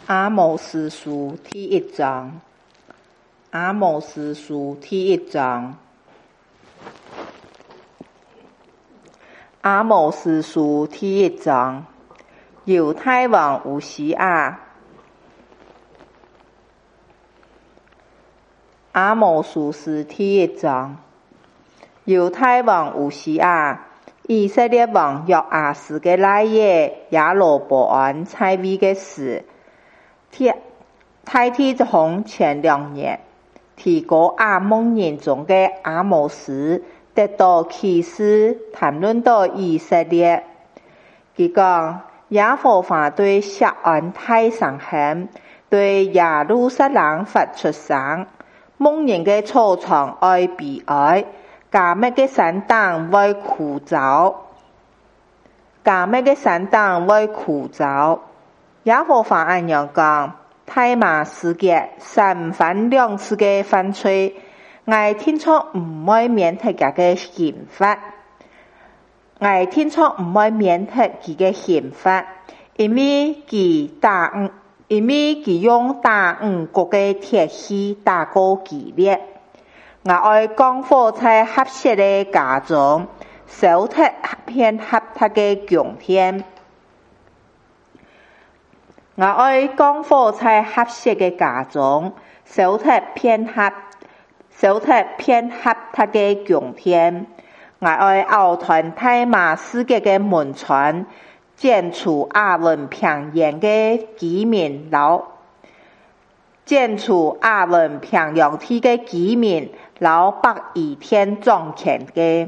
阿摩司書第一章。阿摩司書第一章。阿摩司書第一章。猶太王烏西雅。阿摩司書第一章。猶太王烏西雅，以色列王約阿斯的奶爺耶羅波安在位的時，太帝統前2年，提哥亞蒙人中的阿摩斯得到啟示，談論到以色列。佢講耶和華對錫安太上險，對耶路撒冷發出聲，蒙人的草場愛悲哀，迦密的山洞為枯燥，迦密的山洞為枯燥。耶和華按樣講，大馬士革3番2次的犯罪，我聽說唔會免得佢嘅刑罰，我聽說唔會免得佢嘅刑罰，因為佢用大5國的鐵器打過激烈。我愛降火在合適的家中，燒脫遍合他的宮殿。我愛降火在合適的家中，燒脫遍合他的宮殿。我愛拗斷大馬士革的門窗，剪除亞文平原的居民，剪除亞文平原地的居民，老百一天賺錢的，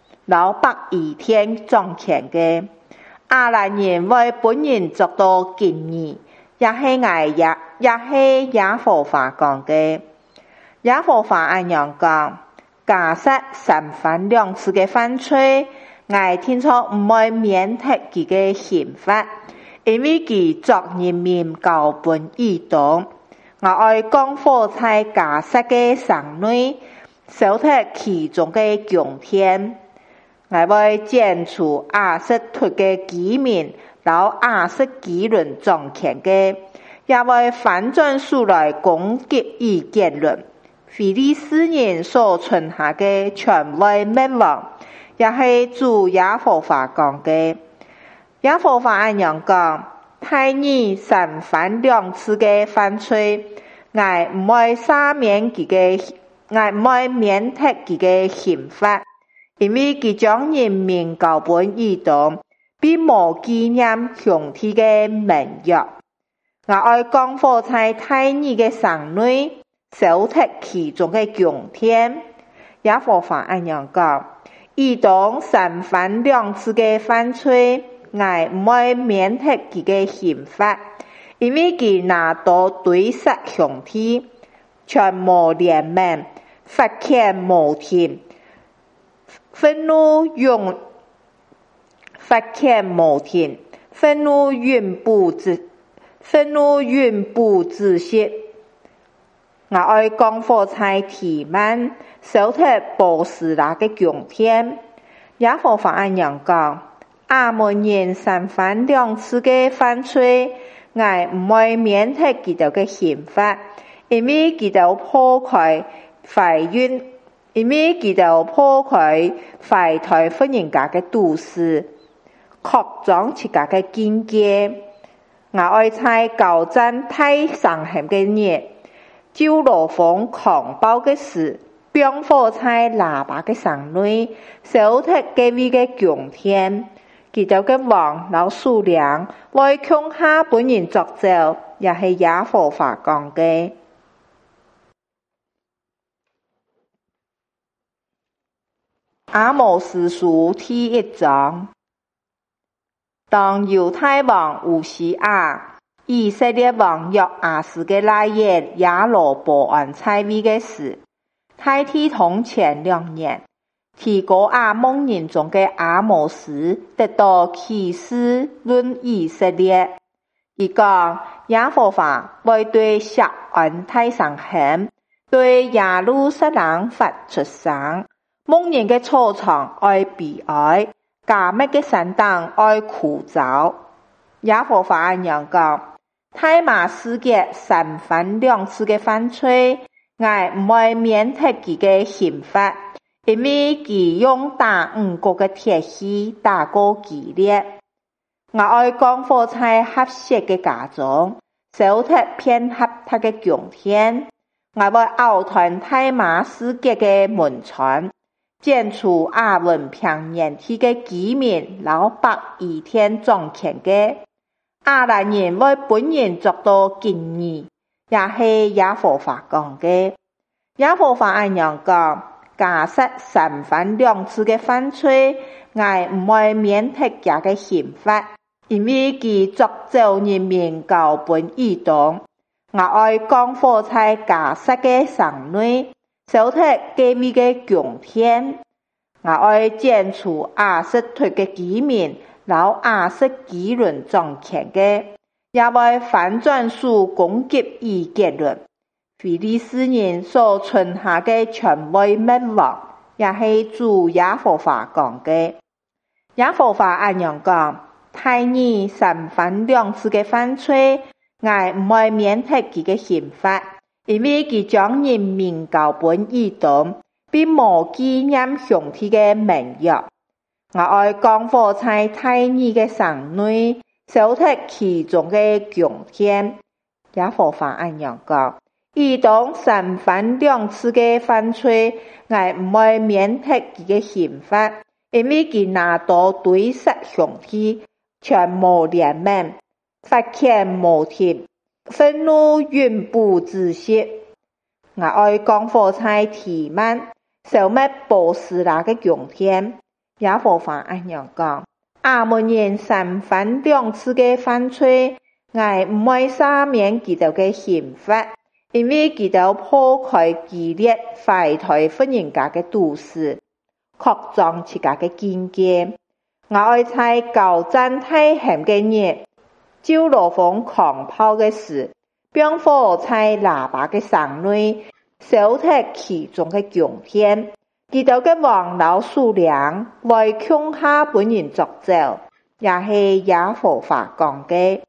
亞蘭人為本人作到敬意，也是耶和華講的。耶和華按樣講，加薩3番2次的犯罪，我聽說唔會免得佢嘅刑罰，因為佢作人民交本異動。我愛降火在加薩的城內，燒脫其中的宮殿。我會剪除亞實突的居民，老亞實基倫賺錢的，也會反轉書來攻擊以色列。非利士人所存下的全會滅亡，也是主耶和華講的。耶和華按樣講，大義3番2次的犯罪，我唔會免得佢嘅刑罰，因為佢將人民交本異動，並無紀念兄弟的盟約。我愛降火在大義的城內，燒脫其中的宮殿。耶和華按樣講，異動3番2次的犯罪，我唔會免得佢嘅刑罰，因為佢拿刀對殺兄弟，全無憐憫，發拳無停，憤怒永不止息。我愛降火在提曼，燒脫波斯拉的宮殿。耶和華按樣講，亞捫人3番2次的犯罪，我唔會免得佢哋嘅刑罰，因為佢哋破壞壞婦人家的都市，擴張自家的境界。我愛在交戰太上險的日，就如風狂暴的時，並火在喇叭的城內，燒脫各位的宮殿。佢哋嘅王老數量為窮下本人作證，也是耶和華講的。阿摩司書第一章。當猶太王烏西雅，以色列王約阿斯的奶爺耶羅波安在位的時，太帝統前2年，提哥亞蒙人中的阿摩斯得到啟示論以色列。佢講耶和華會對錫安太上險，對耶路撒冷發出聲，蒙人的草場愛悲哀，迦密的山洞愛枯燥。耶和華按樣講， 大馬士革三番兩次嘅犯罪，我唔會免除佢嘅刑罰，因為佢用打五國嘅鐵器打過激烈。我愛降禍在合適嘅家中，小特偏合他嘅強天。我會拗斷大馬士革嘅門窗，剪除亞文平原地嘅居民老百一天種田嘅。亞蘭人為本人作到敬意，也係耶和華講嘅。耶和華按樣講，假設三番兩次嘅犯罪，我唔會免除佢嘅刑罰，因為佢作造人民交本異動。我愛降禍在假設嘅城內，小特機密嘅強天。我愛剪除亞實推嘅居民，老亞實基倫種田嘅，也會反轉數攻擊以色列。非利士人所存下嘅全會滅亡，也係主耶和華講嘅。耶和華按樣講，大義三番兩次嘅犯罪，我唔會免除佢嘅刑罰，因為佢將人民交本異動，並無紀念上帝嘅盟約。我愛降禍在大義嘅城內，小特其中嘅強天。耶和華按樣講，異動三番兩次嘅犯罪，我唔會免除佢嘅刑罰，因為佢拿刀對殺上帝，全無憐憫。發鉗無停，憤怒永不止息。我愛降禍在提曼，消滅波斯拉嘅強天。耶和華按樣講，亞捫人三番兩次嘅犯罪，我唔會赦免佢哋嘅刑罰，因為佢哋破開激烈壞待婦人家嘅毒事，擴張自家嘅境界。我愛在交戰大險嘅日，招羅風狂炮嘅時，並火在喇叭嘅城內，小特其中嘅強天。佢哋嘅王老數量為強下本人作證，也係耶和華講嘅。